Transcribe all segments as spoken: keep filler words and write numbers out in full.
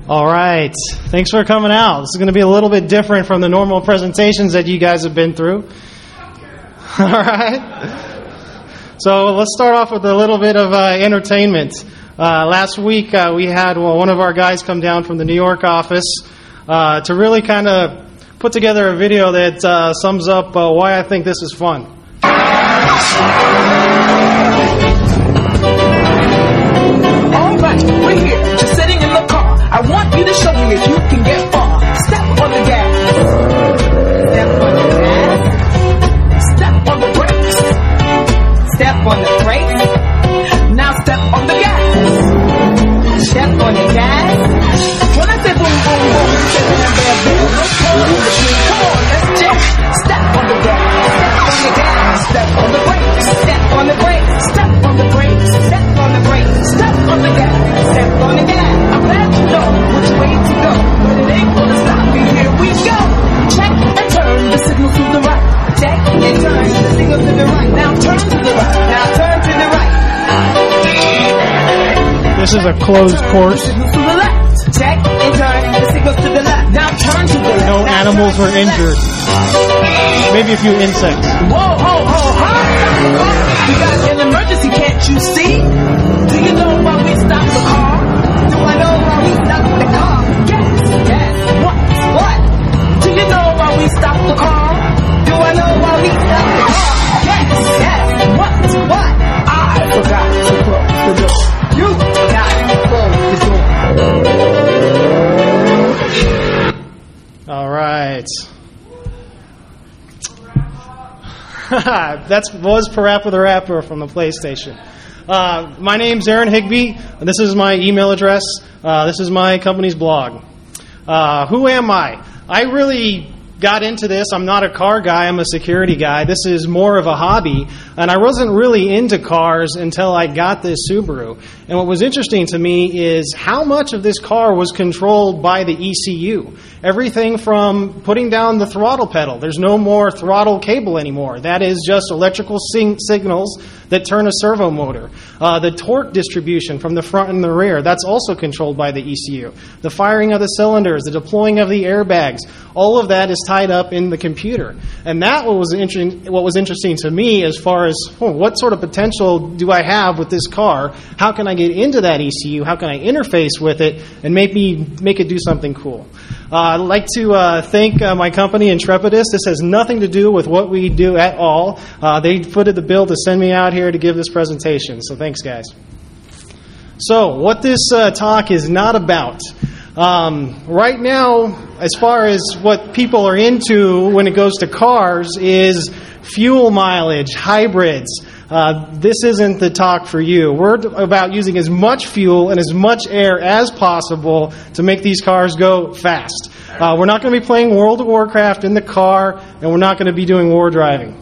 All right. Thanks for coming out. This is going to be a little bit different from the normal presentations that you guys have been through. All right. So let's start off with a little bit of uh, entertainment. Uh, last week uh, we had well, one of our guys come down from the New York office uh, to really kind of put together a video that uh, sums up uh, why I think this is fun. All right, we're here, just sitting in the car. I want you to show me if you can get far. Step on the gas. Step on the gas. Step on the brakes. Step on the brakes. Now step on the gas. Step on the gas. When I say boom, boom, boom, you say bam, bam, boom. No pulling in between. Come on, let's jam. Step on the gas. Step on the gas. Step on the brakes. Step on the brakes. Step on the brakes. Step on the brakes. Step on the gas. Step on the gas. I'm glad you know which way to go, but it ain't gonna stop me. Here we go. Check and turn the signal to the right. Check and turn the signal to the right. Now turn to the right. Now turn to the right. This is a closed course. Signal to the left. Check and turn the signal to the left. Now turn to the left. No now animals were injured. Maybe a few insects. Whoa, ho, ho, ho! We got an emergency, can't you see? Do you know why we stopped the car? Do I know why we stopped the car? Yes, yes. What? What? Do you know why we stopped the car? Do I know why we stopped the car? Yes, yes. What? What? I forgot to close the door. You forgot to close the door. All right. That was Parappa the Rapper from the PlayStation. Uh, my name's Aaron Higby. This is my email address. Uh, this is my company's blog. Uh, who am I? I really got into this. I'm not a car guy. I'm a security guy. This is more of a hobby. And I wasn't really into cars until I got this Subaru. And what was interesting to me is how much of this car was controlled by the E C U. Everything from putting down the throttle pedal. There's no more throttle cable anymore. That is just electrical sing- signals that turn a servo motor. Uh, the torque distribution from the front and the rear, that's also controlled by the E C U. The firing of the cylinders, the deploying of the airbags, all of that is tied up in the computer. And that what was, inter- what was interesting to me as far as oh, what sort of potential do I have with this car? How can I get into that E C U? How can I interface with it and maybe make it do something cool? Uh, I'd like to uh, thank uh, my company, Intrepidus. This has nothing to do with what we do at all. Uh, they footed the bill to send me out here to give this presentation. So thanks, guys. So what this uh, talk is not about. Um, right now, as far as what people are into when it goes to cars is fuel mileage, hybrids. Uh, this isn't the talk for you. We're about using as much fuel and as much air as possible to make these cars go fast. Uh, we're not going to be playing World of Warcraft in the car, and we're not going to be doing war driving.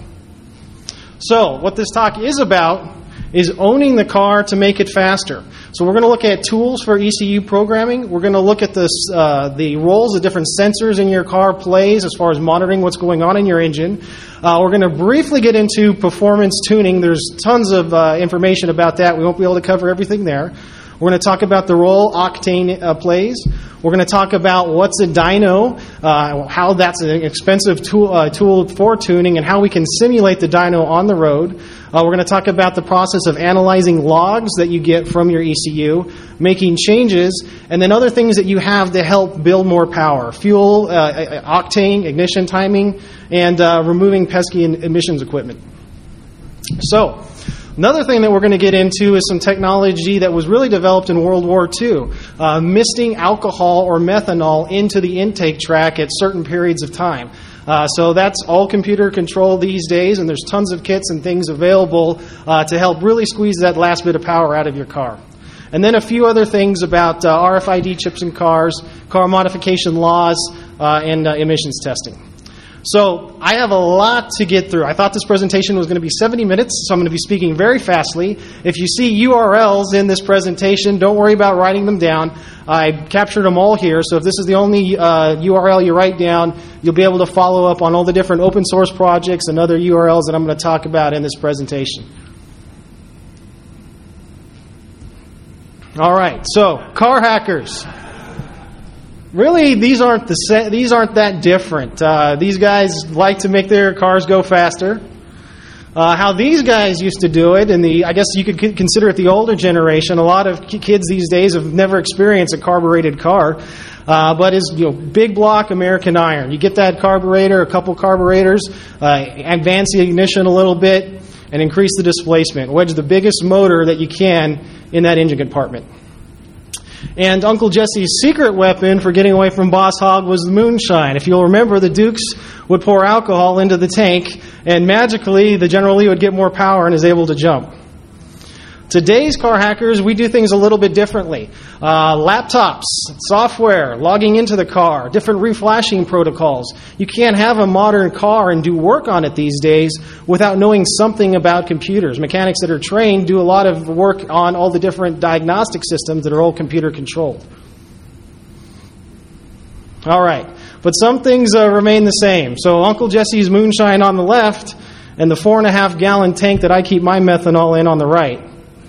So, what this talk is about is owning the car to make it faster. So we're going to look at tools for E C U programming. We're going to look at this, uh, the roles the different sensors in your car plays as far as monitoring what's going on in your engine. Uh, we're going to briefly get into performance tuning. There's tons of uh, information about that. We won't be able to cover everything there. We're going to talk about the role Octane uh, plays. We're going to talk about what's a dyno, uh, how that's an expensive tool, uh, tool for tuning, and how we can simulate the dyno on the road. Uh, we're going to talk about the process of analyzing logs that you get from your E C U, making changes, and then other things that you have to help build more power. Fuel, uh, octane, ignition timing, and uh, removing pesky emissions equipment. So, another thing that we're going to get into is some technology that was really developed in World War Two, uh, misting alcohol or methanol into the intake track at certain periods of time. Uh, so that's all computer controlled these days, and there's tons of kits and things available uh, to help really squeeze that last bit of power out of your car. And then a few other things about uh, R F I D chips in cars, car modification laws, uh, and uh, emissions testing. So I have a lot to get through. I thought this presentation was going to be seventy minutes, so I'm going to be speaking very fastly. If you see U R Ls in this presentation, don't worry about writing them down. I captured them all here, so if this is the only uh, U R L you write down, you'll be able to follow up on all the different open source projects and other U R Ls that I'm going to talk about in this presentation. All right, so car hackers. really, these aren't the se- these aren't that different. Uh, these guys like to make their cars go faster. Uh, how these guys used to do it, and the I guess you could c- consider it the older generation. A lot of k- kids these days have never experienced a carbureted car, uh, but is you know big block American iron. You get that carburetor, a couple carburetors, uh, advance the ignition a little bit, and increase the displacement. Wedge the biggest motor that you can in that engine compartment. And Uncle Jesse's secret weapon for getting away from Boss Hogg was the moonshine. If you'll remember, the Dukes would pour alcohol into the tank, and magically the General Lee would get more power and is able to jump. Today's car hackers, we do things a little bit differently. Uh, laptops, software, logging into the car, different reflashing protocols. You can't have a modern car and do work on it these days without knowing something about computers. Mechanics that are trained do a lot of work on all the different diagnostic systems that are all computer controlled. All right, but some things uh, remain the same. So Uncle Jesse's moonshine on the left and the four and a half gallon tank that I keep my methanol in on the right.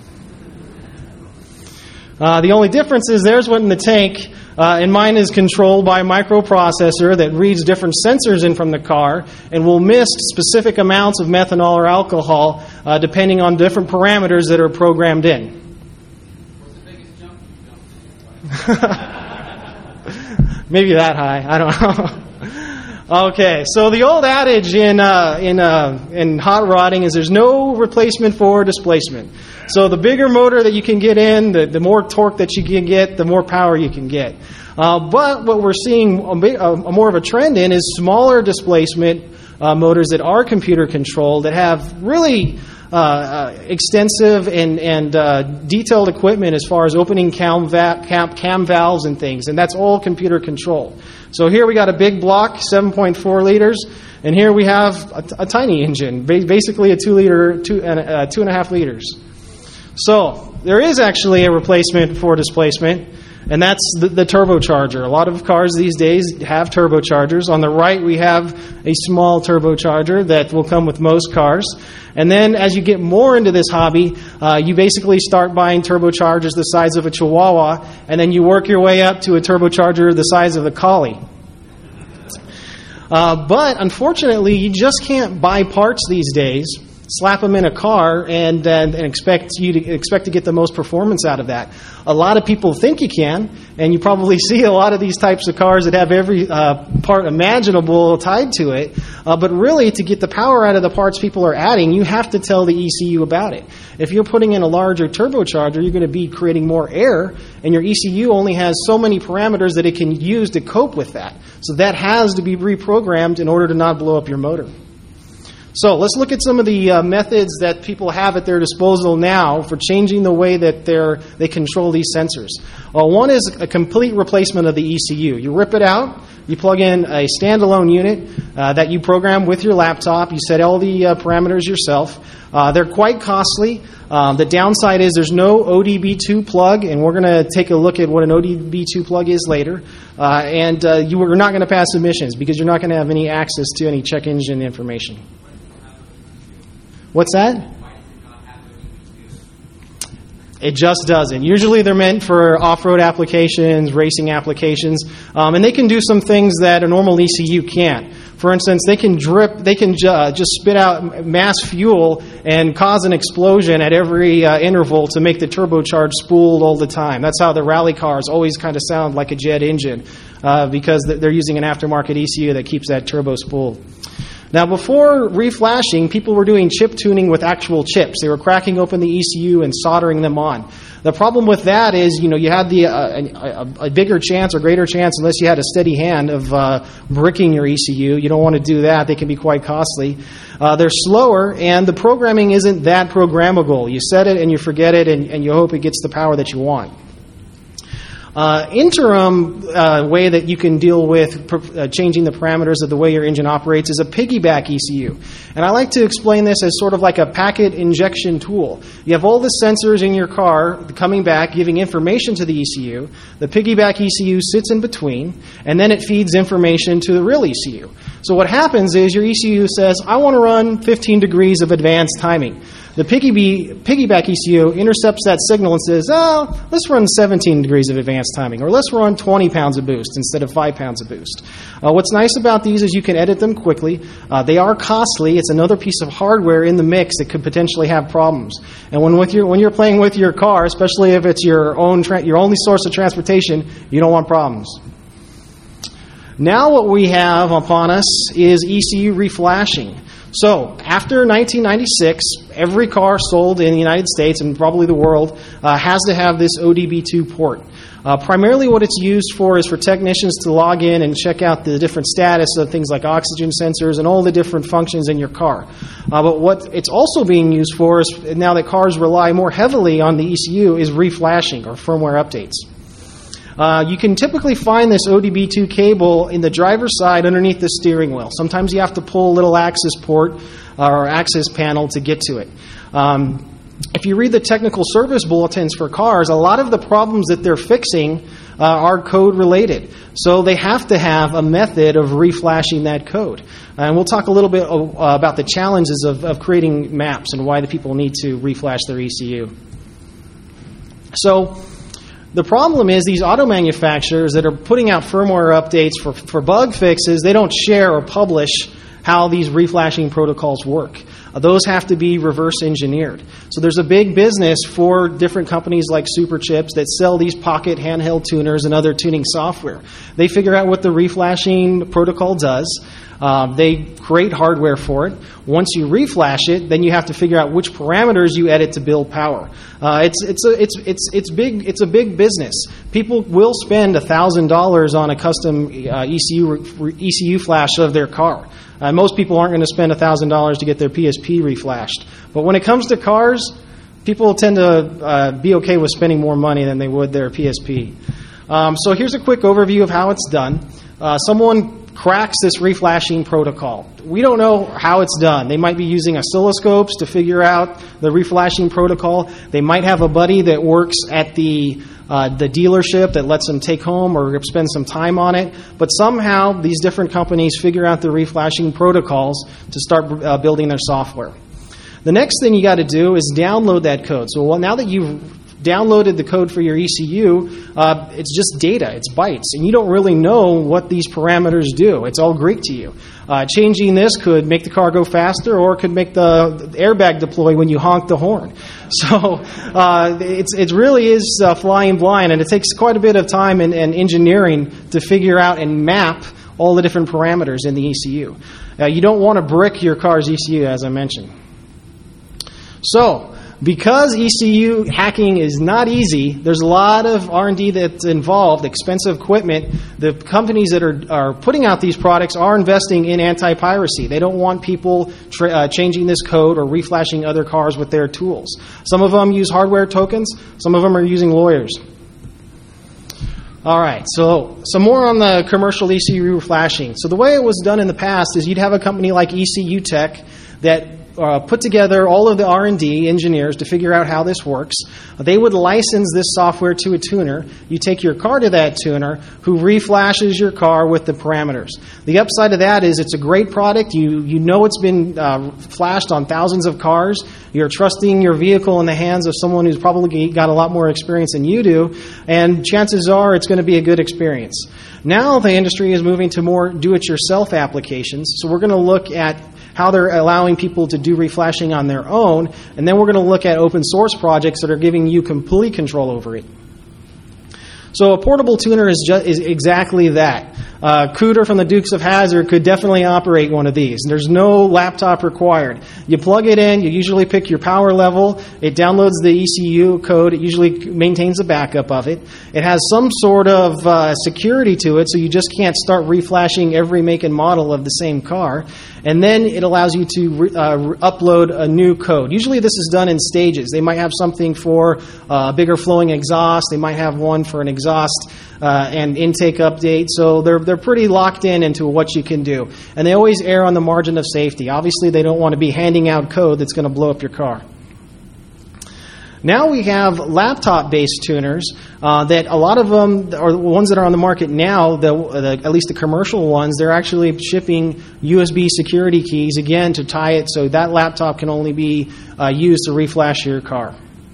Uh, the only difference is theirs went in the tank, uh, and mine is controlled by a microprocessor that reads different sensors in from the car and will miss specific amounts of methanol or alcohol uh, depending on different parameters that are programmed in. What's the biggest jump you've jumped? Maybe that high. I don't know. Okay, so the old adage in uh, in uh, in hot rodding is there's no replacement for displacement. So the bigger motor that you can get in, the, the more torque that you can get, the more power you can get. Uh, but what we're seeing a, bit, a, a more of a trend in is smaller displacement uh, motors that are computer controlled that have really uh, uh, extensive and and uh, detailed equipment as far as opening cam, va- cam, cam valves and things, and that's all computer controlled. So here we got a big block, seven point four liters, and here we have a, a tiny engine, basically a two liter, two and uh, two and a half liters. So there is actually a replacement for displacement, and that's the, the turbocharger. A lot of cars these days have turbochargers. On the right, we have a small turbocharger that will come with most cars. And then as you get more into this hobby, uh, you basically start buying turbochargers the size of a Chihuahua, and then you work your way up to a turbocharger the size of a Collie. Uh, but unfortunately, you just can't buy parts these days, slap them in a car, and, and and expect you to expect to get the most performance out of that. A lot of people think you can, and you probably see a lot of these types of cars that have every uh, part imaginable tied to it. Uh, but really, to get the power out of the parts people are adding, you have to tell the E C U about it. If you're putting in a larger turbocharger, you're going to be creating more air, and your E C U only has so many parameters that it can use to cope with that. So that has to be reprogrammed in order to not blow up your motor. So let's look at some of the uh, methods that people have at their disposal now for changing the way that they're, they control these sensors. Well, one is a complete replacement of the E C U. You rip it out, you plug in a standalone unit uh, that you program with your laptop. You set all the uh, parameters yourself. Uh, they're quite costly. Um, the downside is there's no O D B two plug, and we're going to take a look at what an O D B two plug is later. Uh, and uh, you are not going to pass emissions because you're not going to have any access to any check engine information. What's that? It just doesn't. Usually they're meant for off-road applications, racing applications, um, and they can do some things that a normal E C U can't. For instance, they can drip, they can ju- uh, just spit out mass fuel and cause an explosion at every uh, interval to make the turbocharge spooled all the time. That's how the rally cars always kind of sound like a jet engine uh, because they're using an aftermarket E C U that keeps that turbo spooled. Now, before reflashing, people were doing chip tuning with actual chips. They were cracking open the E C U and soldering them on. The problem with that is, you know, you had the uh, a, a bigger chance or greater chance, unless you had a steady hand, of uh, bricking your E C U. You don't want to do that. They can be quite costly. Uh, they're slower, and the programming isn't that programmable. You set it and you forget it, and, and you hope it gets the power that you want. Uh, interim uh, way that you can deal with per, uh, changing the parameters of the way your engine operates is a piggyback E C U. And I like to explain this as sort of like a packet injection tool. You have all the sensors in your car coming back, giving information to the E C U. The piggyback E C U sits in between, and then it feeds information to the real E C U. So what happens is your E C U says, I want to run fifteen degrees of advanced timing. The piggy- piggyback E C U intercepts that signal and says, oh, let's run seventeen degrees of advanced timing, or let's run twenty pounds of boost instead of five pounds of boost. Uh, what's nice about these is you can edit them quickly. Uh, they are costly. It's another piece of hardware in the mix that could potentially have problems. And when with your when you're playing with your car, especially if it's your own tra- your only source of transportation, you don't want problems. Now what we have upon us is E C U reflashing. So after nineteen ninety-six, every car sold in the United States and probably the world uh, has to have this O D B two port. Uh, primarily what it's used for is for technicians to log in and check out the different status of things like oxygen sensors and all the different functions in your car. Uh, but what it's also being used for is, now that cars rely more heavily on the E C U, is reflashing or firmware updates. Uh, you can typically find this O D B two cable in the driver's side underneath the steering wheel. Sometimes you have to pull a little access port uh, or access panel to get to it. Um, if you read the technical service bulletins for cars, a lot of the problems that they're fixing uh, are code related. So they have to have a method of reflashing that code. And we'll talk a little bit uh, about the challenges of, of creating maps and why the people need to reflash their E C U. So the problem is these auto manufacturers that are putting out firmware updates for, for bug fixes, they don't share or publish how these reflashing protocols work. Uh, those have to be reverse engineered. So there's a big business for different companies like Superchips that sell these pocket handheld tuners and other tuning software. They figure out what the reflashing protocol does. Um, they create hardware for it. Once you reflash it, then you have to figure out which parameters you edit to build power. Uh, it's it's a it's it's it's big. It's a big business. People will spend a thousand dollars on a custom uh, E C U re, E C U flash of their car. Uh, most people aren't going to spend a thousand dollars to get their P S P reflashed. But when it comes to cars, people tend to uh, be okay with spending more money than they would their P S P. Um, so here's a quick overview of how it's done. Uh, someone cracks this reflashing protocol. We don't know how it's done. They might be using oscilloscopes to figure out the reflashing protocol. They might have a buddy that works at the uh, the dealership that lets them take home or spend some time on it. But somehow these different companies figure out the reflashing protocols to start uh, building their software. The next thing you got to do is download that code. So well, now that you've downloaded the code for your E C U, uh, it's just data, it's bytes, and you don't really know what these parameters do. It's all Greek to you. Uh, changing this could make the car go faster, or it could make the airbag deploy when you honk the horn. So uh, it's it really is uh, flying blind, and it takes quite a bit of time and, and engineering to figure out and map all the different parameters in the E C U. Uh, you don't want to brick your car's E C U, as I mentioned. So, because E C U hacking is not easy, there's a lot of R and D that's involved, expensive equipment. The companies that are, are putting out these products are investing in anti-piracy. They don't want people tra- uh, changing this code or reflashing other cars with their tools. Some of them use hardware tokens. Some of them are using lawyers. All right, so some more on the commercial E C U reflashing. So the way it was done in the past is you'd have a company like E C U Tech that Uh, put together all of the R and D engineers to figure out how this works. They would license this software to a tuner. You take your car to that tuner who reflashes your car with the parameters. The upside of that is it's a great product. You you know it's been uh, flashed on thousands of cars. You're trusting your vehicle in the hands of someone who's probably got a lot more experience than you do, and chances are it's going to be a good experience. Now the industry is moving to more do-it-yourself applications, so we're going to look at how they're allowing people to do reflashing on their own, and then we're going to look at open source projects that are giving you complete control over it. So a portable tuner is, ju- is exactly that. Uh, Cooter from the Dukes of Hazzard could definitely operate one of these. There's no laptop required. You plug it in, you usually pick your power level, it downloads the E C U code, it usually maintains a backup of it. It has some sort of uh, security to it, so you just can't start reflashing every make and model of the same car. And then it allows you to re- uh, re- upload a new code. Usually this is done in stages. They might have something for uh, a bigger flowing exhaust. They might have one for an exhaust uh, and intake update. So they're they're pretty locked in into what you can do. And they always err on the margin of safety. Obviously, they don't want to be handing out code that's going to blow up your car. Now we have laptop-based tuners uh, that a lot of them, or the ones that are on the market now, the, the, at least the commercial ones, they're actually shipping U S B security keys, again, to tie it so that laptop can only be uh, used to reflash your car.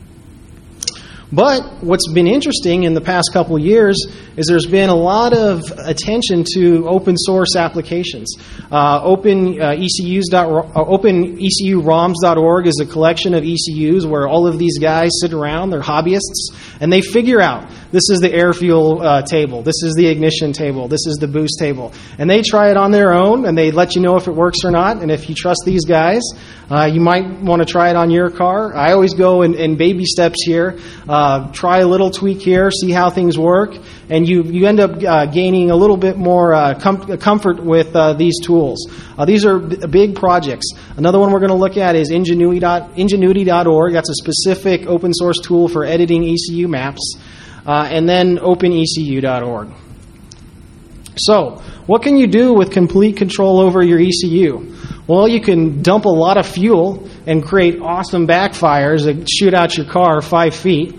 But what's been interesting in the past couple of years is there's been a lot of attention to open source applications. Uh, open, uh, E C Us dot, uh, open E C U ROMs dot org is a collection of E C Us where all of these guys sit around, they're hobbyists, and they figure out this is the air fuel uh, table, this is the ignition table, this is the boost table. And they try it on their own, and they let you know if it works or not. And if you trust these guys, uh, you might want to try it on your car. I always go in, in baby steps here. Uh, Uh, try a little tweak here, see how things work, and you, you end up uh, gaining a little bit more uh, com- comfort with uh, these tools. Uh, these are b- big projects. Another one we're going to look at is Ingenuity dot org. That's a specific open source tool for editing E C U maps. Uh, and then Open E C U dot org. So, what can you do with complete control over your E C U? Well, you can dump a lot of fuel and create awesome backfires that shoot out your car five feet.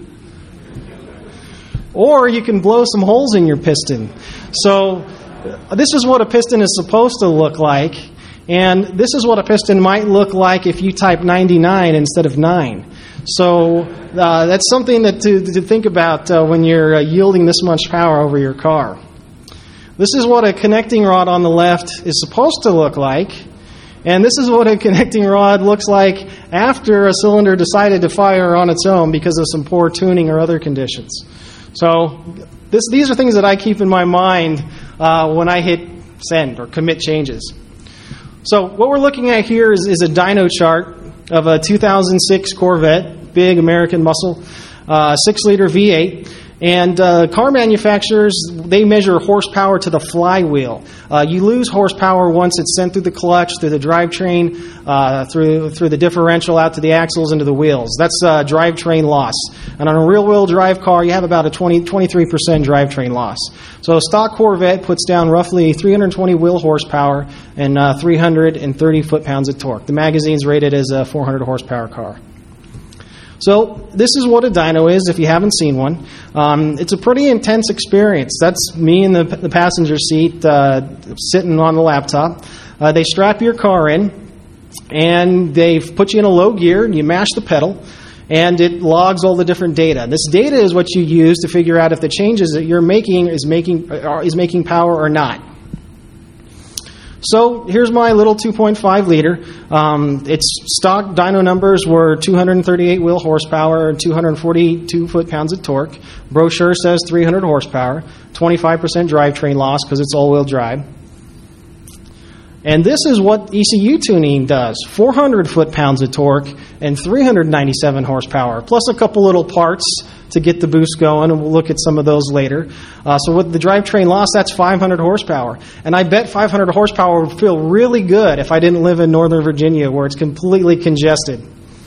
Or you can blow some holes in your piston. So this is what a piston is supposed to look like. And this is what a piston might look like if you type ninety-nine instead of nine. So uh, that's something that to, to think about uh, when you're uh, yielding this much power over your car. This is what a connecting rod on the left is supposed to look like. And this is what a connecting rod looks like after a cylinder decided to fire on its own because of some poor tuning or other conditions. So this, these are things that I keep in my mind uh, when I hit send or commit changes. So what we're looking at here is, is a dyno chart of a two thousand six Corvette, big American muscle, uh, six liter V eight. And uh, car manufacturers, they measure horsepower to the flywheel. Uh, you lose horsepower once it's sent through the clutch, through the drivetrain, uh, through through the differential out to the axles into the wheels. That's uh, drivetrain loss. And on a real-wheel drive car, you have about a twenty, twenty-three percent drivetrain loss. So a stock Corvette puts down roughly three hundred twenty wheel horsepower and uh, three hundred thirty foot-pounds of torque. The magazine's rated as a four hundred horsepower car. So this is what a dyno is, if you haven't seen one. Um, it's a pretty intense experience. That's me in the, the passenger seat uh, sitting on the laptop. Uh, they strap your car in, and they put you in a low gear, and you mash the pedal, and it logs all the different data. This data is what you use to figure out if the changes that you're making is making, is making power or not. So here's my little two point five liter. Um, its stock dyno numbers were two hundred thirty-eight wheel horsepower and two hundred forty-two foot-pounds of torque. Brochure says three hundred horsepower, twenty-five percent drivetrain loss because it's all-wheel drive. And this is what E C U tuning does. four hundred foot-pounds of torque and three hundred ninety-seven horsepower, plus a couple little parts to get the boost going, and we'll look at some of those later. Uh, so with the drivetrain loss, that's five hundred horsepower. And I bet five hundred horsepower would feel really good if I didn't live in Northern Virginia where it's completely congested.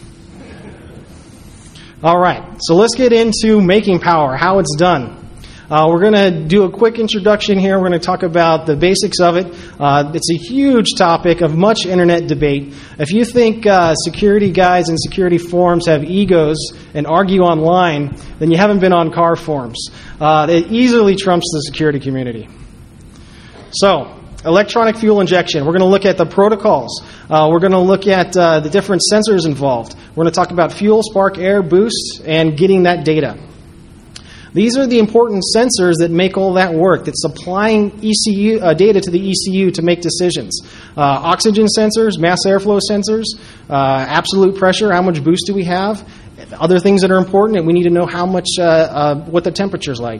All right, so let's get into making power, how it's done. Uh, we're going to do a quick introduction here. We're going to talk about the basics of it. Uh, it's a huge topic of much internet debate. If you think uh, security guys and security forums have egos and argue online, then you haven't been on car forums. Uh, it easily trumps the security community. So, electronic fuel injection. We're going to look at the protocols. Uh, we're going to look at uh, the different sensors involved. We're going to talk about fuel, spark, air, boost, and getting that data. These are the important sensors that make all that work, that's supplying E C U uh, data to the E C U to make decisions. Uh, oxygen sensors, mass airflow sensors, uh, absolute pressure, how much boost do we have? Other things that are important, and we need to know how much, uh, uh, what the temperature's like.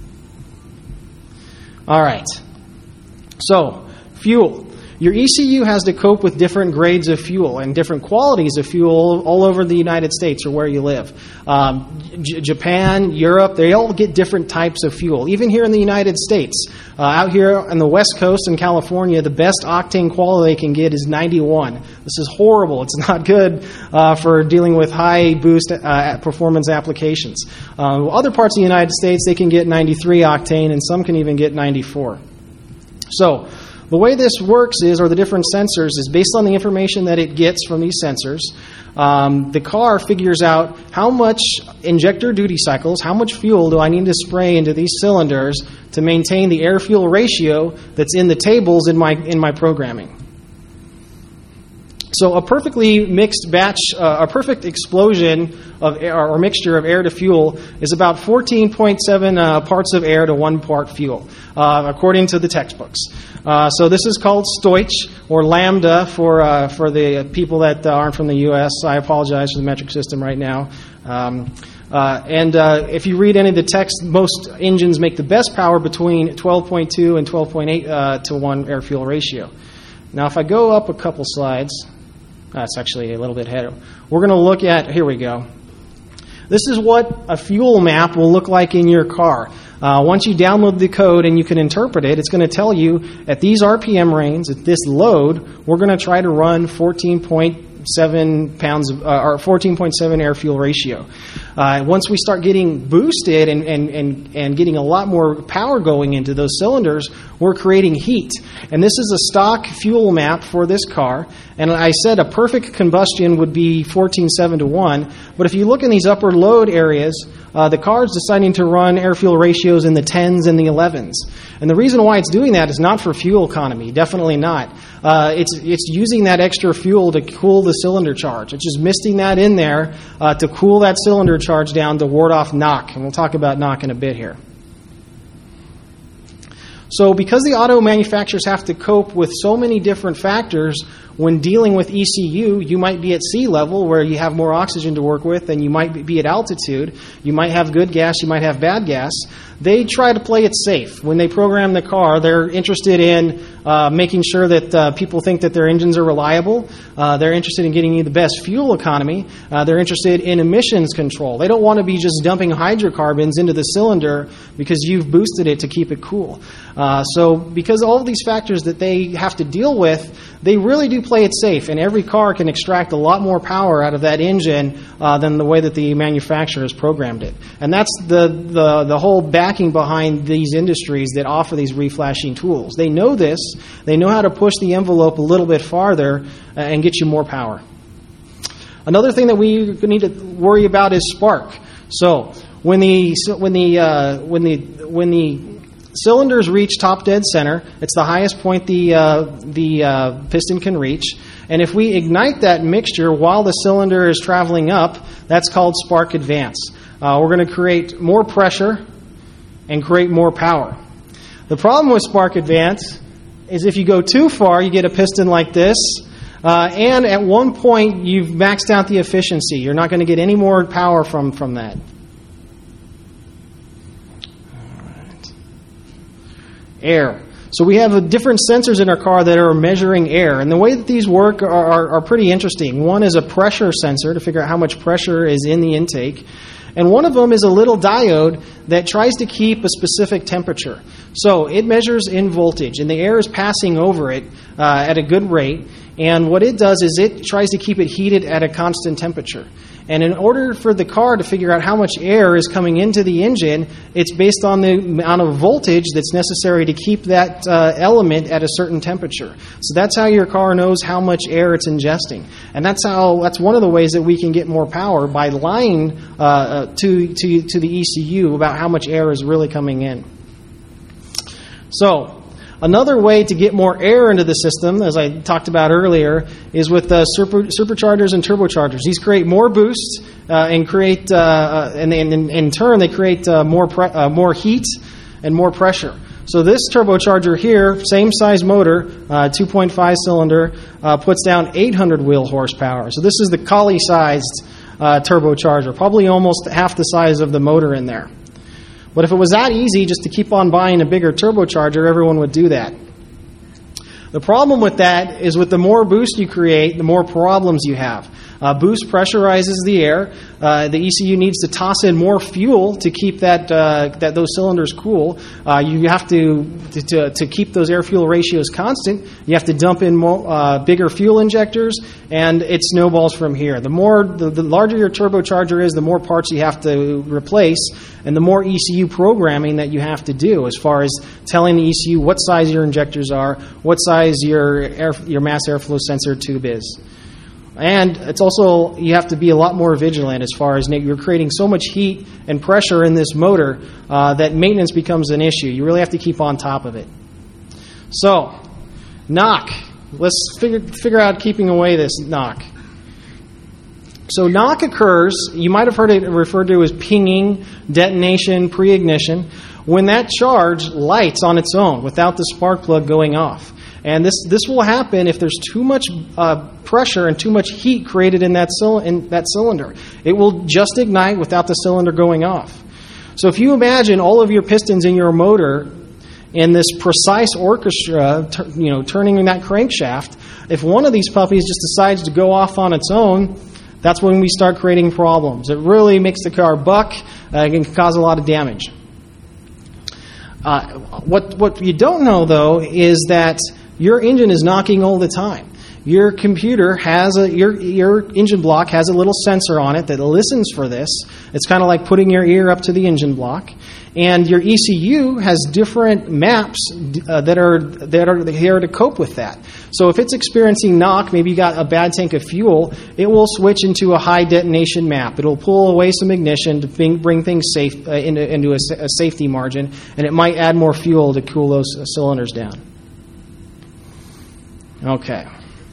All right. So, fuel. Your E C U has to cope with different grades of fuel and different qualities of fuel all over the United States or where you live. Um, J- Japan, Europe, they all get different types of fuel. Even here in the United States, uh, out here on the West Coast in California, the best octane quality they can get is ninety-one. This is horrible. It's not good uh, for dealing with high boost uh, performance applications. Uh, other parts of the United States, they can get ninety-three octane, and some can even get ninety-four. So, The way this works is, or the different sensors, is based on the information that it gets from these sensors. Um, the car figures out how much injector duty cycles, how much fuel do I need to spray into these cylinders to maintain the air-fuel ratio that's in the tables in my in my programming. So a perfectly mixed batch, uh, a perfect explosion of air, or mixture of air to fuel is about fourteen point seven uh, parts of air to one part fuel, uh, according to the textbooks. Uh, so this is called Stoich, or Lambda for uh, for the people that uh, aren't from the U S. I apologize for the metric system right now. Um, uh, and uh, if you read any of the text, most engines make the best power between twelve point two and twelve point eight uh, to one air-fuel ratio. Now, if I go up a couple slides, that's actually a little bit ahead. We're going to look at, here we go. This is what a fuel map will look like in your car. Uh, once you download the code and you can interpret it, it's going to tell you at these R P M ranges, at this load, we're going to try to run fourteen point seven pounds of, uh, or fourteen point seven air fuel ratio. Uh, once we start getting boosted and, and, and, and getting a lot more power going into those cylinders, we're creating heat. And this is a stock fuel map for this car. And I said a perfect combustion would be fourteen point seven to one. But if you look in these upper load areas, uh, the car is deciding to run air fuel ratios in the tens and the elevens. And the reason why it's doing that is not for fuel economy, definitely not. Uh, it's it's using that extra fuel to cool the cylinder charge. It's just misting that in there uh, to cool that cylinder charge down to ward off knock. And we'll talk about knock in a bit here. So because the auto manufacturers have to cope with so many different factors, when dealing with E C U, you might be at sea level where you have more oxygen to work with, and you might be at altitude. You might have good gas, you might have bad gas. They try to play it safe. When they program the car, they're interested in uh, making sure that uh, people think that their engines are reliable. Uh, they're interested in getting you the best fuel economy. Uh, they're interested in emissions control. They don't want to be just dumping hydrocarbons into the cylinder because you've boosted it to keep it cool. Uh, so because all of these factors that they have to deal with, they really do play it safe, and every car can extract a lot more power out of that engine uh, than the way that the manufacturer has programmed it. And that's the, the, the whole backing behind these industries that offer these reflashing tools. They know this. They know how to push the envelope a little bit farther and get you more power. Another thing that we need to worry about is spark. So when the when the uh, when the when the cylinders reach top dead center, it's the highest point the uh, the uh, piston can reach. And if we ignite that mixture while the cylinder is traveling up, that's called spark advance. Uh, we're going to create more pressure and create more power. The problem with spark advance is if you go too far, you get a piston like this. Uh, and at one point, you've maxed out the efficiency. You're not going to get any more power from, from that. Air. So we have a different sensors in our car that are measuring air. And the way that these work are, are, are pretty interesting. One is a pressure sensor to figure out how much pressure is in the intake. And one of them is a little diode that tries to keep a specific temperature. So it measures in voltage, and the air is passing over it uh, at a good rate. And what it does is it tries to keep it heated at a constant temperature. And in order for the car to figure out how much air is coming into the engine, it's based on the amount of voltage that's necessary to keep that uh, element at a certain temperature. So that's how your car knows how much air it's ingesting. And that's how that's one of the ways that we can get more power, by lying uh, to, to, to the E C U about how much air is really coming in. So another way to get more air into the system, as I talked about earlier, is with uh, super, superchargers and turbochargers. These create more boost uh, and create, uh, and, and in, in turn, they create uh, more pre- uh, more heat and more pressure. So this turbocharger here, same size motor, uh, two point five cylinder, uh, puts down eight hundred wheel horsepower. So this is the collie-sized uh, turbocharger, probably almost half the size of the motor in there. But if it was that easy just to keep on buying a bigger turbocharger, everyone would do that. The problem with that is with the more boost you create, the more problems you have. Uh, boost pressurizes the air. Uh, the E C U needs to toss in more fuel to keep that uh, that those cylinders cool. Uh, you have to, to to keep those air fuel ratios constant. You have to dump in more, uh, bigger fuel injectors, and it snowballs from here. The more the, the larger your turbocharger is, the more parts you have to replace, and the more E C U programming that you have to do as far as telling the E C U what size your injectors are, what size your air, your mass airflow sensor tube is. And it's also, you have to be a lot more vigilant as far as you're creating so much heat and pressure in this motor uh, that maintenance becomes an issue. You really have to keep on top of it. So, knock. Let's figure, figure out keeping away this knock. So knock occurs, you might have heard it referred to as pinging, detonation, pre-ignition, when that charge lights on its own without the spark plug going off. And this this will happen if there's too much uh, pressure and too much heat created in that, cyl- in that cylinder. It will just ignite without the cylinder going off. So if you imagine all of your pistons in your motor in this precise orchestra, t- you know, turning that crankshaft, if one of these puppies just decides to go off on its own, that's when we start creating problems. It really makes the car buck uh, and can cause a lot of damage. Uh, what what you don't know, though, is that your engine is knocking all the time. Your computer has a your your engine block has a little sensor on it that listens for this. It's kind of like putting your ear up to the engine block. And your E C U has different maps uh, that are that are here to cope with that. So if it's experiencing knock, maybe you got a bad tank of fuel, it will switch into a high detonation map. It'll pull away some ignition to bring, bring things safe uh, into, into a, a safety margin, and it might add more fuel to cool those uh, cylinders down. Okay.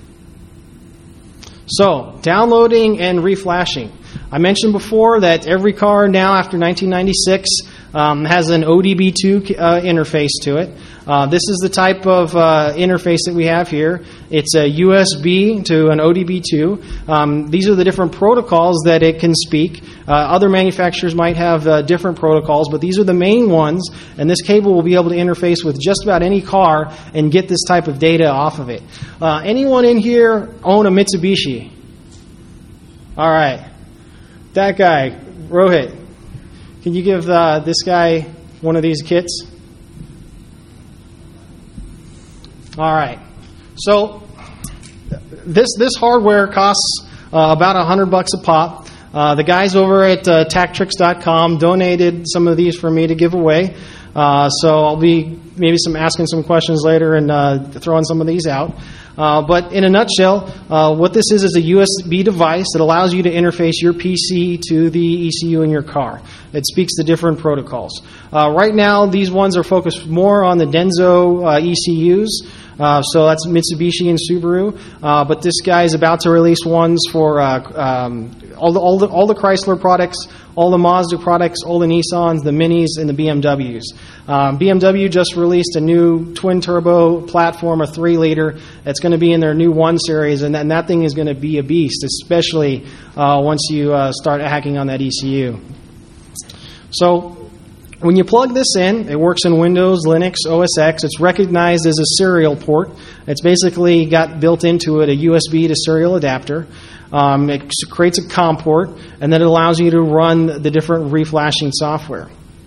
So, downloading and reflashing. I mentioned before that every car now after nineteen ninety-six um, has an O D B two uh, interface to it. Uh, this is the type of uh, interface that we have here. It's a U S B to an O D B two. Um, these are the different protocols that it can speak. Uh, other manufacturers might have uh, different protocols, but these are the main ones, and this cable will be able to interface with just about any car and get this type of data off of it. Uh, anyone in here own a Mitsubishi? All right. That guy, Rohit, can you give uh, this guy one of these kits? All right. So this this hardware costs uh, about a hundred bucks a pop. Uh, the guys over at uh, Tactrix dot com donated some of these for me to give away. Uh, so I'll be maybe some asking some questions later and uh, throwing some of these out. Uh, but in a nutshell, uh, what this is is a U S B device that allows you to interface your P C to the E C U in your car. It speaks to different protocols. Uh, right now, these ones are focused more on the Denso uh, E C Us. Uh, so that's Mitsubishi and Subaru. Uh, but this guy is about to release ones for uh, um, all the all the all the Chrysler products, all the Mazda products, all the Nissans, the Minis, and the B M Ws. Um, B M W just released a new twin-turbo platform, a three-liter. That's going to be in their new one series, and that, and that thing is going to be a beast, especially uh, once you uh, start hacking on that E C U. So when you plug this in, it works in Windows, Linux, O S X. It's recognized as a serial port. It's basically got built into it a U S B to serial adapter. Um, it creates a COM port, and then it allows you to run the different reflashing software.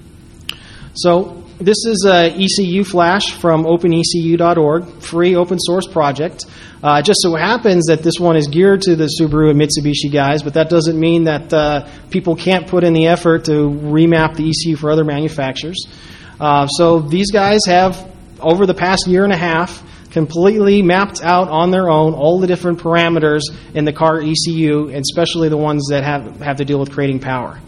So this is a E C U Flash from open E C U dot org, free open source project. Uh, it just so happens that this one is geared to the Subaru and Mitsubishi guys, but that doesn't mean that uh, people can't put in the effort to remap the E C U for other manufacturers. Uh, so these guys have, over the past year and a half, completely mapped out on their own all the different parameters in the car E C U, and especially the ones that have, have to deal with creating power.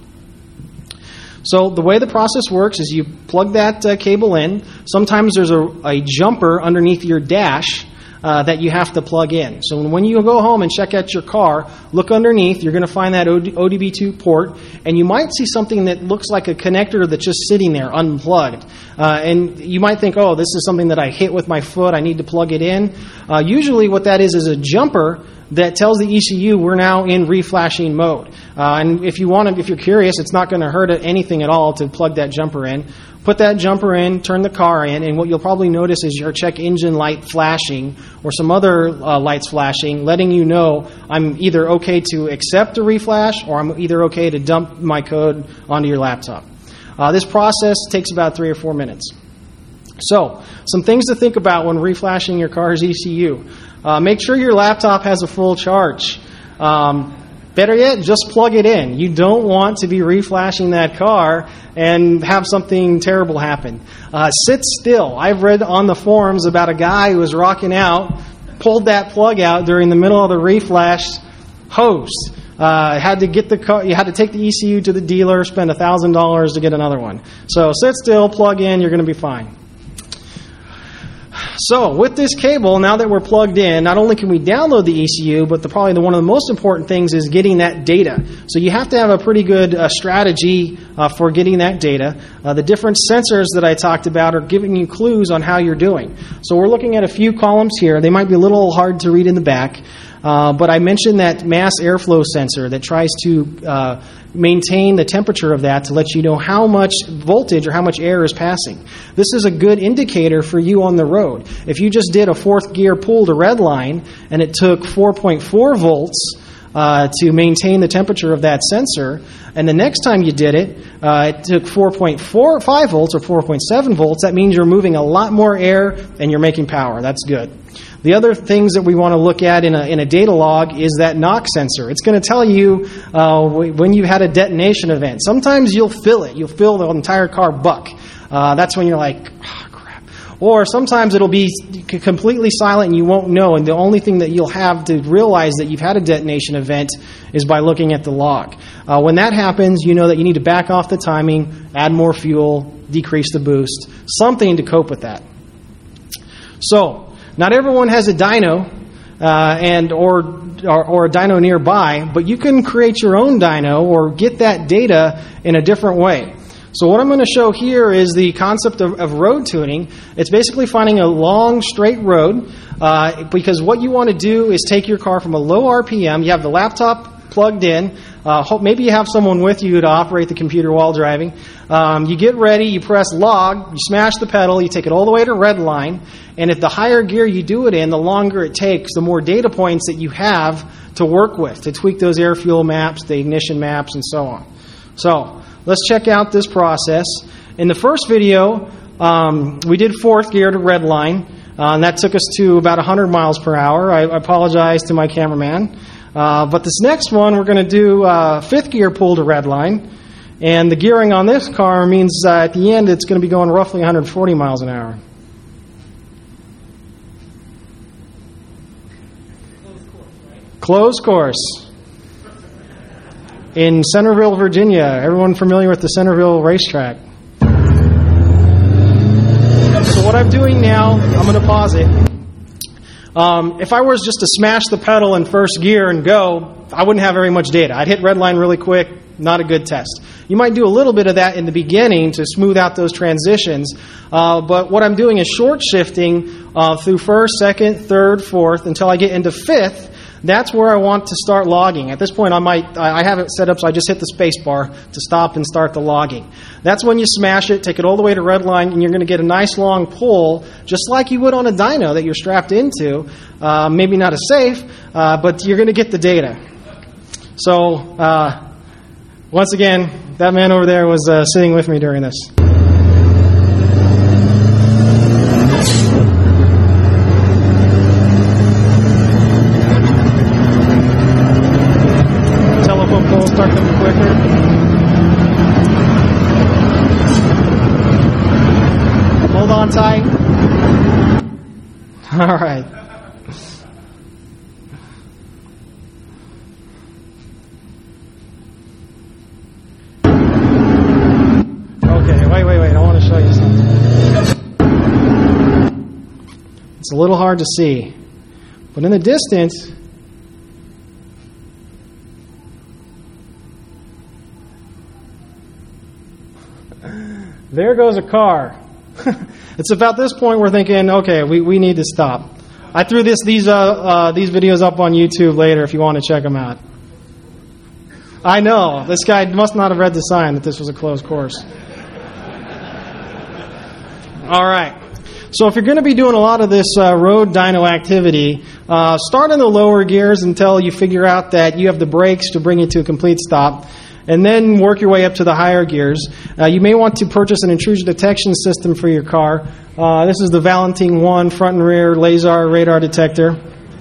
So the way the process works is you plug that uh, cable in. Sometimes there's a, a jumper underneath your dash uh, that you have to plug in. So when you go home and check out your car, look underneath. You're going to find that O D B two port, and you might see something that looks like a connector that's just sitting there unplugged. Uh, and you might think, oh, this is something that I hit with my foot. I need to plug it in. Uh, usually what that is is a jumper that tells the E C U we're now in reflashing mode. Uh, and if you want to, if you're curious, it's not going to hurt anything at all to plug that jumper in. put that jumper in, turn the car in, and what you'll probably notice is your check engine light flashing or some other uh, lights flashing, letting you know I'm either okay to accept a reflash or I'm either okay to dump my code onto your laptop. Uh, this process takes about three or four minutes. So, some things to think about when reflashing your car's E C U. Uh, make sure your laptop has a full charge. Um, better yet, just plug it in. You don't want to be reflashing that car and have something terrible happen. Uh, sit still. I've read on the forums about a guy who was rocking out, pulled that plug out during the middle of the reflash host. Uh, had to get the car, you had to take the E C U to the dealer, spend a thousand dollars to get another one. So sit still, plug in, you're going to be fine. So with this cable, now that we're plugged in, not only can we download the E C U, but the, probably the, one of the most important things is getting that data. So you have to have a pretty good uh, strategy uh, for getting that data. Uh, the different sensors that I talked about are giving you clues on how you're doing. So we're looking at a few columns here. They might be a little hard to read in the back. Uh, but I mentioned that mass airflow sensor that tries to uh, maintain the temperature of that to let you know how much voltage or how much air is passing. This is a good indicator for you on the road. If you just did a fourth gear pull to red line and it took four point four volts uh, to maintain the temperature of that sensor, and the next time you did it, uh, it took four point four five volts or four point seven volts, that means you're moving a lot more air and you're making power. That's good. The other things that we want to look at in a, in a data log is that knock sensor. It's going to tell you uh, when you had a detonation event. Sometimes you'll feel it. You'll feel the entire car buck. Uh, that's when you're like, oh, crap. Or sometimes it'll be completely silent and you won't know. And the only thing that you'll have to realize that you've had a detonation event is by looking at the log. Uh, when that happens, you know that you need to back off the timing, add more fuel, decrease the boost, something to cope with that. So, not everyone has a dyno uh, and or, or or a dyno nearby, but you can create your own dyno or get that data in a different way. So what I'm going to show here is the concept of, of road tuning. It's basically finding a long, straight road uh, because what you want to do is take your car from a low R P M. You have the laptop plugged in. Uh, hope maybe you have someone with you to operate the computer while driving. Um, you get ready, you press log, you smash the pedal, you take it all the way to red line, and if the higher gear you do it in, the longer it takes, the more data points that you have to work with, to tweak those air fuel maps, the ignition maps, and so on. So, let's check out this process. In the first video, um, we did fourth gear to red line, uh, and that took us to about one hundred miles per hour. I, I apologize to my cameraman. Uh, but this next one, we're going to do uh, fifth gear pull to red line. And the gearing on this car means uh, at the end it's going to be going roughly one hundred forty miles an hour. Closed course. In Centerville, Virginia. Everyone familiar with the Centerville racetrack? So what I'm doing now, I'm going to pause it. Um, if I was just to smash the pedal in first gear and go, I wouldn't have very much data. I'd hit red line really quick. Not a good test. You might do a little bit of that in the beginning to smooth out those transitions. Uh, but what I'm doing is short shifting uh, through first, second, third, fourth until I get into fifth. That's where I want to start logging. At this point, I might I have it set up so I just hit the space bar to stop and start the logging. That's when you smash it, take it all the way to red line, and you're going to get a nice long pull, just like you would on a dyno that you're strapped into. Uh, maybe not as safe, uh, but you're going to get the data. So, uh, once again, that man over there was uh, sitting with me during this. Start them quicker. Hold on tight. All right. Okay, wait, wait, wait. I want to show you something. It's a little hard to see, but in the distance, there goes a car. It's about this point we're thinking, okay, we, we need to stop. I threw this these uh, uh, these videos up on YouTube later if you want to check them out. I know. This guy must not have read the sign that this was a closed course. All right. So if you're going to be doing a lot of this uh, road dyno activity, uh, start in the lower gears until you figure out that you have the brakes to bring you to a complete stop, and then work your way up to the higher gears. Uh, you may want to purchase an intrusion detection system for your car. Uh, this is the Valentine one front and rear laser radar detector.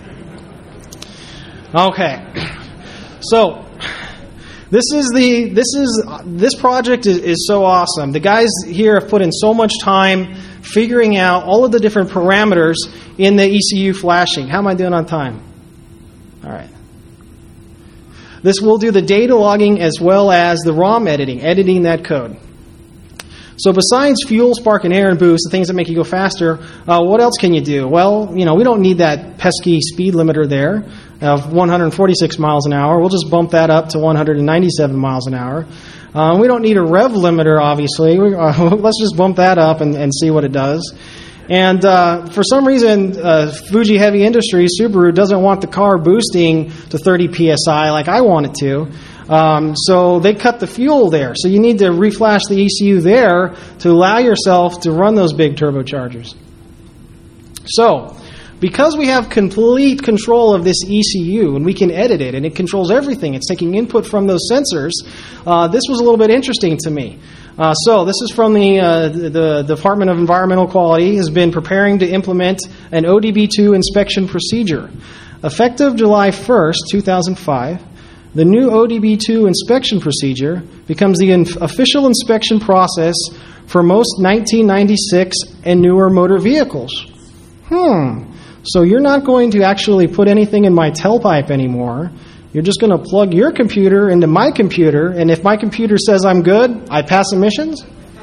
Okay. So this is the this is this project is, is so awesome. The guys here have put in so much time figuring out all of the different parameters in the E C U flashing. How am I doing on time? All right. This will do the data logging as well as the ROM editing, editing that code. So besides fuel, spark, and air and boost, the things that make you go faster, uh, what else can you do? Well, you know, we don't need that pesky speed limiter there of one hundred forty-six miles an hour. We'll just bump that up to one hundred ninety-seven miles an hour. Uh, we don't need a rev limiter, obviously. We, uh, let's just bump that up and, and see what it does. And uh, for some reason, uh, Fuji Heavy Industries, Subaru, doesn't want the car boosting to thirty P S I like I want it to. Um, so they cut the fuel there. So you need to reflash the E C U there to allow yourself to run those big turbochargers. So because we have complete control of this E C U and we can edit it and it controls everything, it's taking input from those sensors, uh, this was a little bit interesting to me. Uh, so this is from the, uh, the Department of Environmental Quality, has been preparing to implement an O D B two inspection procedure. Effective July first, two thousand five, the new O D B two inspection procedure becomes the in- official inspection process for most nineteen ninety-six and newer motor vehicles. Hmm. So you're not going to actually put anything in my tailpipe anymore. You're just going to plug your computer into my computer, and if my computer says I'm good, I pass emissions?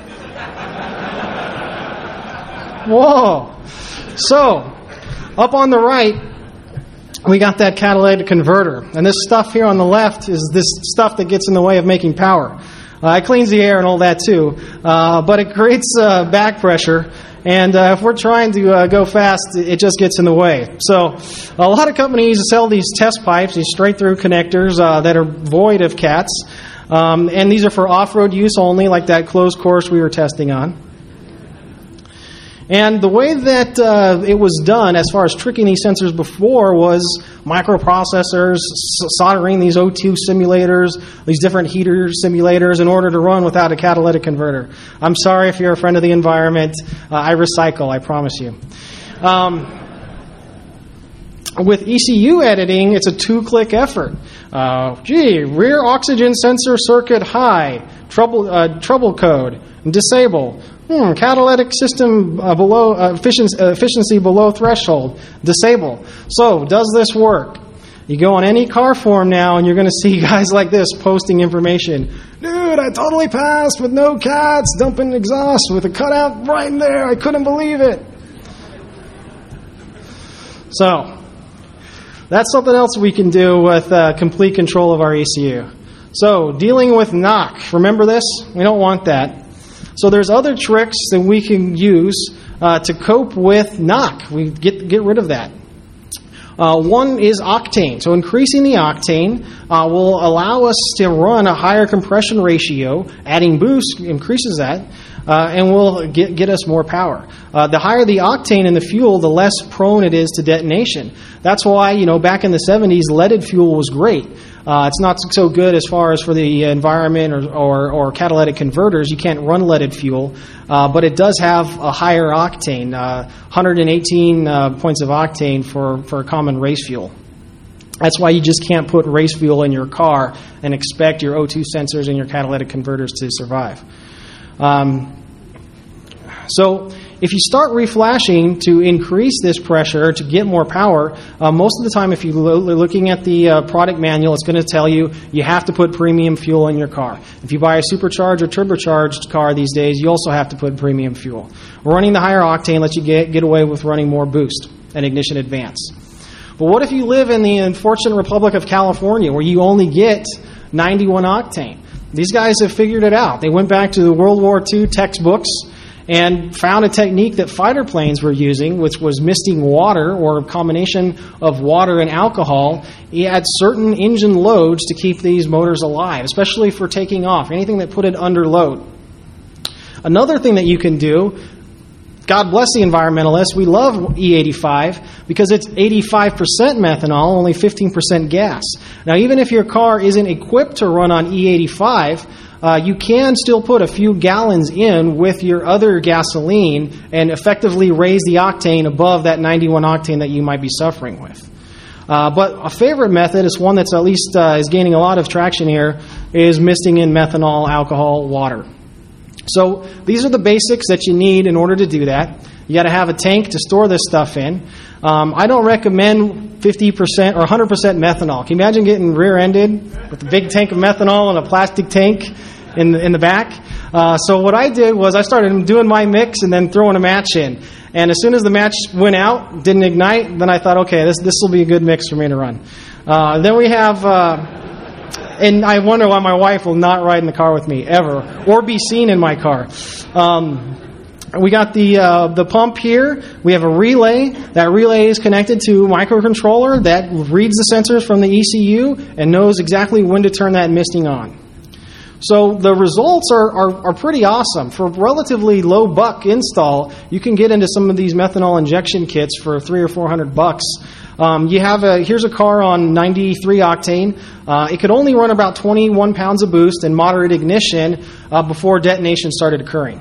Whoa. So, up on the right, we got that catalytic converter. And this stuff here on the left is this stuff that gets in the way of making power. Uh, it cleans the air and all that too, uh, but it creates uh, back pressure. And uh, if we're trying to uh, go fast, it just gets in the way. So a lot of companies sell these test pipes, these straight-through connectors uh, that are void of cats. Um, and these are for off-road use only, like that closed course we were testing on. And the way that uh, it was done as far as tricking these sensors before was microprocessors, soldering these O two simulators, these different heater simulators in order to run without a catalytic converter. I'm sorry if you're a friend of the environment. Uh, I recycle, I promise you. Um, with E C U editing, it's a two-click effort. Uh, gee, rear oxygen sensor circuit high, trouble, uh, trouble code, disable. Hmm, catalytic system uh, below uh, efficiency, uh, efficiency below threshold. Disable. So, does this work? You go on any car forum now, and you're going to see guys like this posting information. Dude, I totally passed with no cats, dumping exhaust with a cutout right in there. I couldn't believe it. So, that's something else we can do with uh, complete control of our E C U. So, dealing with knock. Remember this? We don't want that. So there's other tricks that we can use uh, to cope with knock. We get get rid of that. Uh, one is octane. So increasing the octane uh, will allow us to run a higher compression ratio. Adding boost increases that, uh, and will get get us more power. Uh, the higher the octane in the fuel, the less prone it is to detonation. That's why, you know, back in the seventies, leaded fuel was great. Uh, it's not so good as far as for the environment or, or, or catalytic converters. You can't run leaded fuel, uh, but it does have a higher octane, uh, one hundred eighteen uh, points of octane for, for a common race fuel. That's why you just can't put race fuel in your car and expect your O two sensors and your catalytic converters to survive. Um, so if you start reflashing to increase this pressure, to get more power, uh, most of the time if you're looking at the uh, product manual, it's going to tell you you have to put premium fuel in your car. If you buy a supercharged or turbocharged car these days, you also have to put premium fuel. Running the higher octane lets you get, get away with running more boost and ignition advance. But what if you live in the unfortunate Republic of California where you only get ninety-one octane? These guys have figured it out. They went back to the World War Two textbooks and found a technique that fighter planes were using, which was misting water or a combination of water and alcohol at certain engine loads to keep these motors alive, especially for taking off, anything that put it under load. Another thing that you can do God bless the environmentalists. We love E eighty-five because it's eighty-five percent methanol, only fifteen percent gas. Now, even if your car isn't equipped to run on E eighty-five, uh, you can still put a few gallons in with your other gasoline and effectively raise the octane above that ninety-one octane that you might be suffering with. Uh, but a favorite method is one that's at least uh, is gaining a lot of traction here, is misting in methanol, alcohol, water. So these are the basics that you need in order to do that. You got to have a tank to store this stuff in. Um, I don't recommend fifty percent or one hundred percent methanol. Can you imagine getting rear-ended with a big tank of methanol and a plastic tank in the, in the back? Uh, so what I did was I started doing my mix and then throwing a match in. And as soon as the match went out, didn't ignite, then I thought, okay, this this will be a good mix for me to run. Uh, then we have... Uh, And I wonder why my wife will not ride in the car with me ever, or be seen in my car. Um, we got the uh, the pump here. We have a relay. That relay is connected to a microcontroller that reads the sensors from the E C U and knows exactly when to turn that misting on. So the results are, are, are pretty awesome. For a relatively low buck install, you can get into some of these methanol injection kits for three or four hundred bucks. Um, you have a here's a car on ninety-three octane. Uh, it could only run about twenty-one pounds of boost and moderate ignition uh, before detonation started occurring.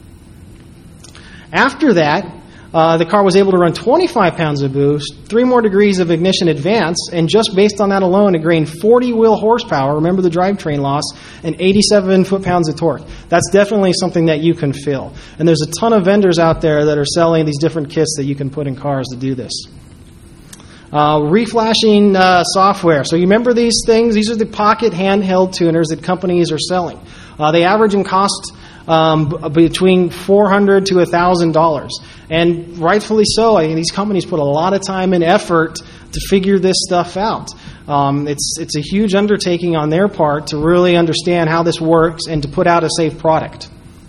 After that, uh, the car was able to run twenty-five pounds of boost, three more degrees of ignition advance, and just based on that alone, it gained forty wheel horsepower. Remember the drivetrain loss, and eighty-seven foot-pounds of torque. That's definitely something that you can feel. And there's a ton of vendors out there that are selling these different kits that you can put in cars to do this. Uh, reflashing uh, software. So you remember these things? These are the pocket handheld tuners that companies are selling. Uh, they average in cost um, b- between four hundred dollars to one thousand dollars. And rightfully so. I mean, these companies put a lot of time and effort to figure this stuff out. Um, it's, it's a huge undertaking on their part to really understand how this works and to put out a safe product.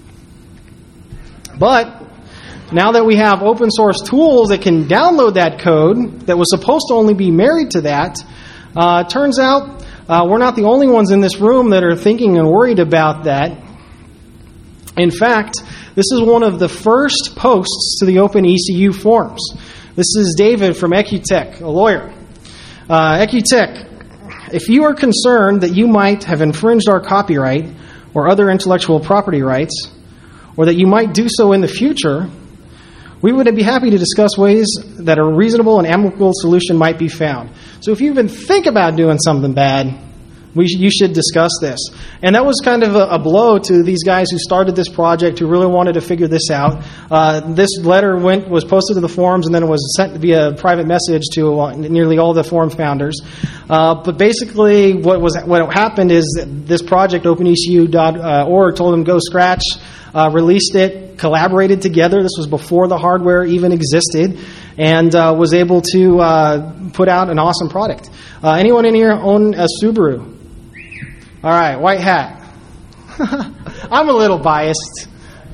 But now that we have open source tools that can download that code that was supposed to only be married to that, uh, it turns out uh, we're not the only ones in this room that are thinking and worried about that. In fact, this is one of the first posts to the Open E C U forums. This is David from Ecutech, a lawyer. Uh, Ecutech, if you are concerned that you might have infringed our copyright or other intellectual property rights, or that you might do so in the future, we would be happy to discuss ways that a reasonable and amicable solution might be found. So if you even think about doing something bad, we sh- you should discuss this. And that was kind of a, a blow to these guys who started this project, who really wanted to figure this out. Uh, this letter went was posted to the forums and then it was sent via private message to uh, nearly all the forum founders. Uh, but basically what was what happened is that this project, open E C U dot org, told them go scratch, uh, released it, collaborated together. This was before the hardware even existed, and uh, was able to uh, put out an awesome product. Uh, anyone in here own a Subaru? All right, white hat. I'm a little biased.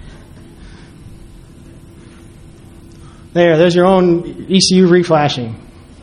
There, there's your own E C U reflashing.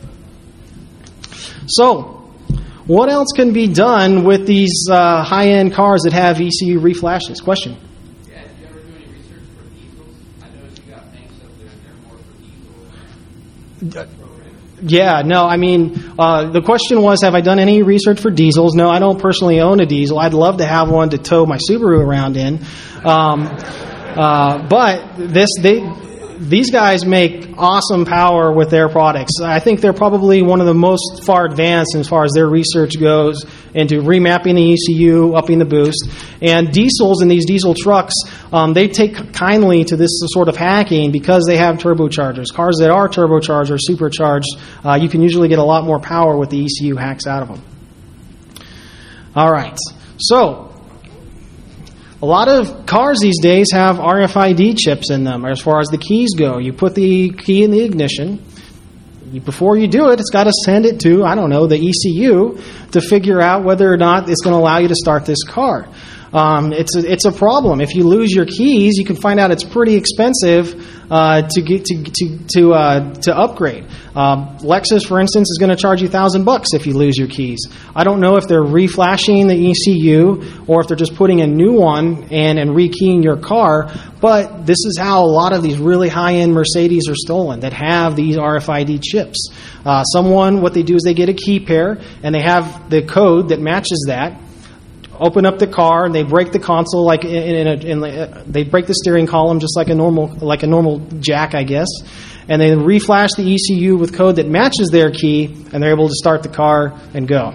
So, what else can be done with these uh, high-end cars that have E C U reflashes? Question? Yeah, did you ever do any research for diesels? I noticed you got tanks up there, and they're more for diesel. Uh, Yeah, no, I mean, uh, the question was, have I done any research for diesels? No, I don't personally own a diesel. I'd love to have one to tow my Subaru around in. Um, uh, but this, they, these guys make awesome power with their products. I think they're probably one of the most far advanced as far as their research goes into remapping the E C U, upping the boost. And diesels in these diesel trucks, um, they take kindly to this sort of hacking because they have turbochargers. Cars that are turbocharged or supercharged, uh, you can usually get a lot more power with the E C U hacks out of them. All right. So, a lot of cars these days have R F I D chips in them as far as the keys go. You put the key in the ignition. You, before you do it, it's got to send it to, I don't know, the E C U to figure out whether or not it's going to allow you to start this car. Um, it's, a, it's a problem. If you lose your keys, you can find out it's pretty expensive uh, to get to to to uh, to upgrade. Uh, Lexus, for instance, is going to charge you thousand bucks if you lose your keys. I don't know if they're reflashing the E C U or if they're just putting a new one in and rekeying your car. But this is how a lot of these really high-end Mercedes are stolen that have these R F I D chips. Uh, someone, what they do is they get a key pair and they have the code that matches that. Open up the car and they break the console like in, in, a, in a, they break the steering column just like a normal like a normal jack, I guess, and they reflash the E C U with code that matches their key, and they're able to start the car and go.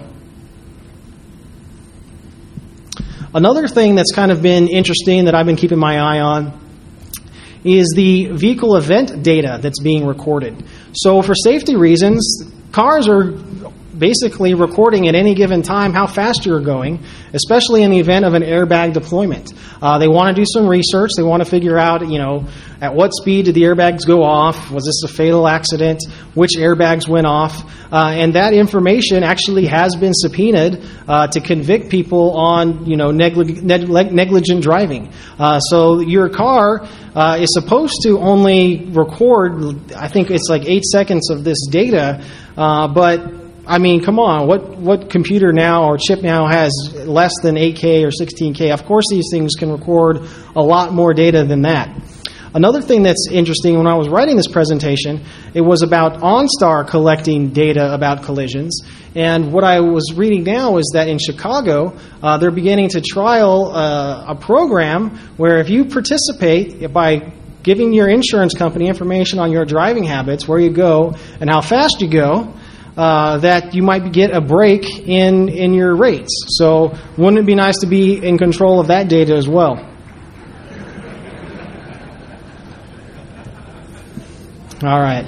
Another thing that's kind of been interesting that I've been keeping my eye on is the vehicle event data that's being recorded. So for safety reasons, cars are basically recording at any given time how fast you're going, especially in the event of an airbag deployment. Uh, they want to do some research. They want to figure out, you know, at what speed did the airbags go off? Was this a fatal accident? Which airbags went off? Uh, and that information actually has been subpoenaed uh, to convict people on, you know, neglig- neg- negligent driving. Uh, so your car uh, is supposed to only record, I think it's like eight seconds of this data, uh, but I mean, come on, what, what computer now or chip now has less than eight K or sixteen K? Of course these things can record a lot more data than that. Another thing that's interesting, when I was writing this presentation, it was about OnStar collecting data about collisions. And what I was reading now is that in Chicago, uh, they're beginning to trial uh, a program where if you participate by giving your insurance company information on your driving habits, where you go and how fast you go, Uh, that you might get a break in, in your rates. So wouldn't it be nice to be in control of that data as well? All right.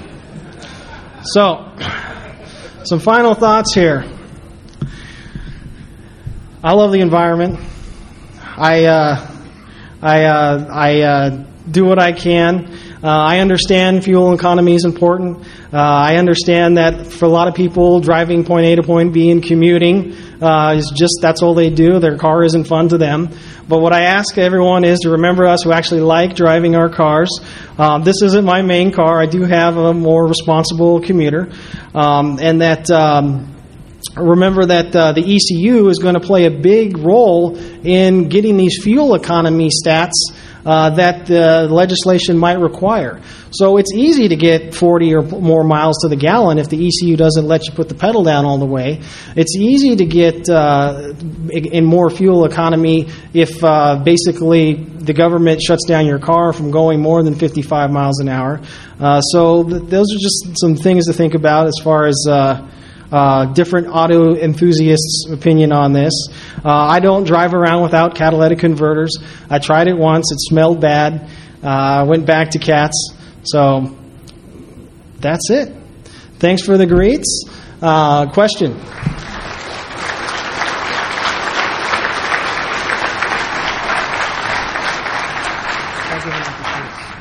So, some final thoughts here. I love the environment. I uh, I uh, I uh, do what I can. Uh, I understand fuel economy is important. Uh, I understand that for a lot of people, driving point A to point B and commuting uh, is just, that's all they do. Their car isn't fun to them. But what I ask everyone is to remember us who actually like driving our cars. Um, this isn't my main car. I do have a more responsible commuter. Um, and that... Um, Remember that uh, the E C U is going to play a big role in getting these fuel economy stats uh, that the legislation might require. So it's easy to get forty or more miles to the gallon if the E C U doesn't let you put the pedal down all the way. It's easy to get uh, in more fuel economy if uh, basically the government shuts down your car from going more than fifty-five miles an hour. Uh, so th- those are just some things to think about as far as uh, Uh, different auto enthusiasts' opinion on this. Uh, I don't drive around without catalytic converters. I tried it once. It smelled bad. I uh, went back to cats. So that's it. Thanks for the greets. Uh, question? I'll give it up to you.